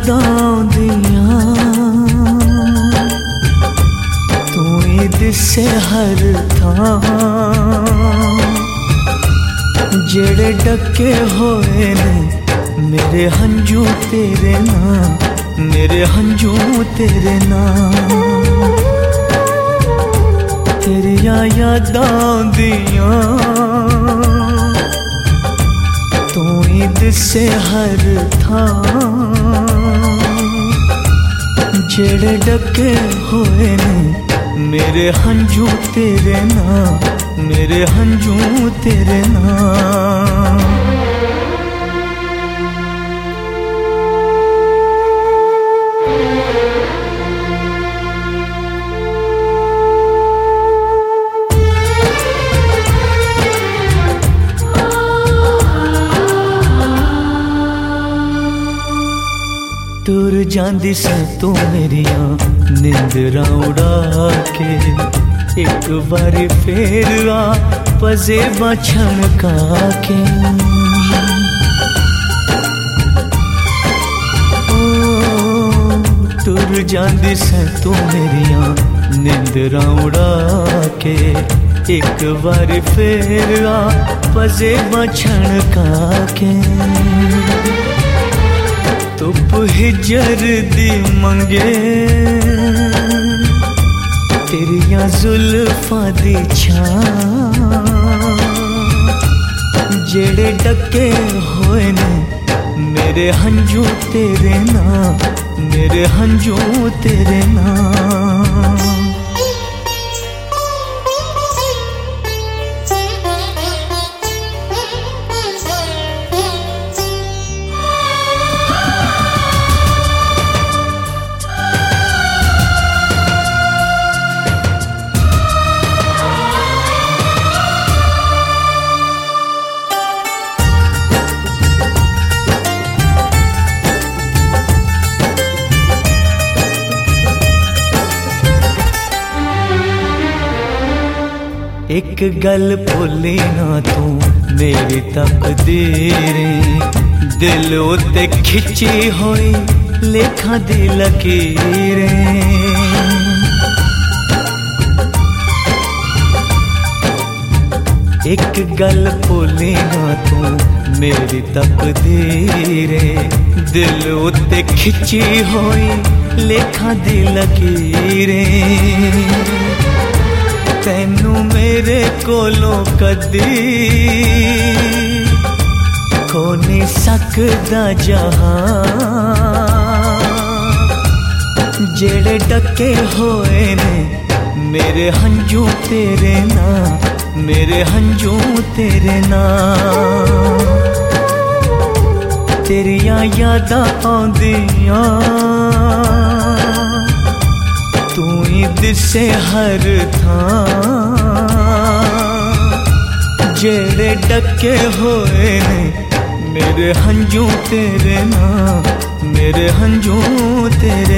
यादां आउंदियां तू ही दिसे हर थां जेड़े डके होए ने मेरे हंजू तेरे नाम मेरे हंजू तेरे नाम तेरिया यादां आउंदियां तू ही दिसे हर थां जेड़े डके होए ने मेरे हंजू तेरे नाम मेरे हंजू तेरे नाम टुर जांदी से तू मेरिया निंदरां उड़ा के एक बारी फेर आ पजेबा छणका के टुर जांदी से तू मेरिया निंदरां उड़ा के एक बारी फेर आ पजेबा छणका के तुप हिजर दी मंगे तेरिया जुल्फां दी छां जेड़े डके होए ने मेरे हंजू तेरे नाम मेरे हंजू तेरे नाम एक गल भुल्ली ना तू मेरी तकदीर दिल उत्ते खिंची होई लेखा दी लकीरें एक गल भुल्ली ना तू मेरी तकदीर दिल उत्ते खिंची होई लेखा दी लकीरें तैनू मेरे कोलों कदी खो नहीं सकदा जहां जेड़े डके होए ने मेरे हंजू तेरे नाम मेरे हंजू तेरे नाम तेरिया यादां आउंदियां तू ही दिसे हर थां जेड़े डके होए ने मेरे हंजू तेरे नाम मेरे हंजू तेरे